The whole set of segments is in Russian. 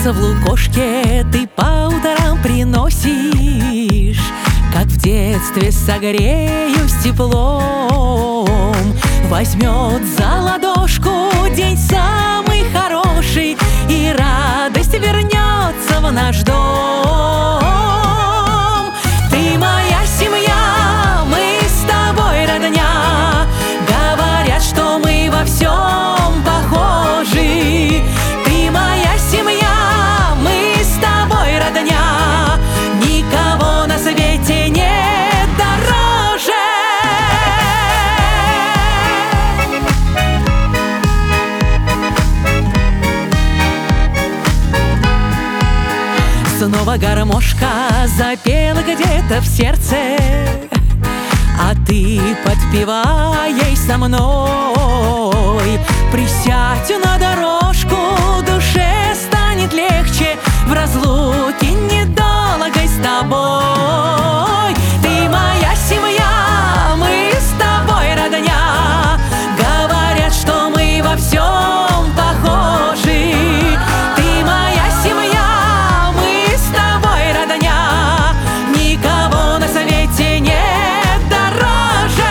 Яйца в лукошке ты по утрам приносишь, как в детстве согреюсь теплом. Возьмет за ладошку день самый хороший, и радость вернется в наш дом. Ты моя семья, мы с тобой родня. Говорят, что мы во всем похожи. Ты моя семья, мы с тобой родня. Никого на свете нет дороже. Снова гармошка запела где-то в сердце, а ты подпевай ей со мной. Присядь на дорожку, душе станет легче в разлуке недолгой с тобой. Ты моя семья, мы с тобой родня. Говорят, что мы во всем похожи. Ты моя семья, мы с тобой родня. Никого на свете нет дороже.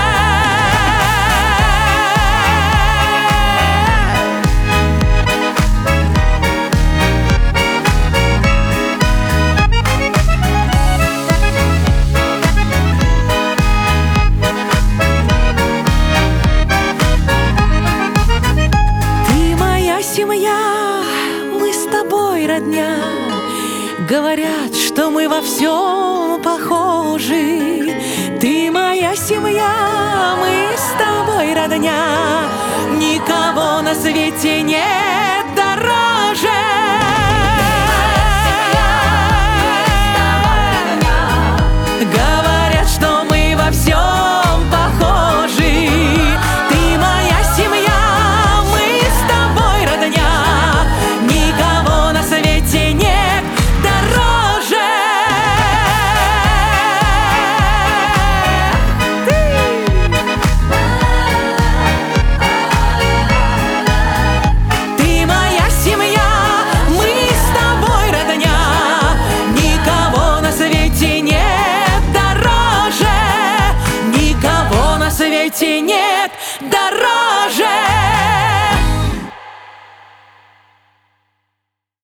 Ты моя семья, мы с тобой родня. Говорят, что мы во всем похожи. Ты моя семья, мы с тобой родня. Никого на свете нет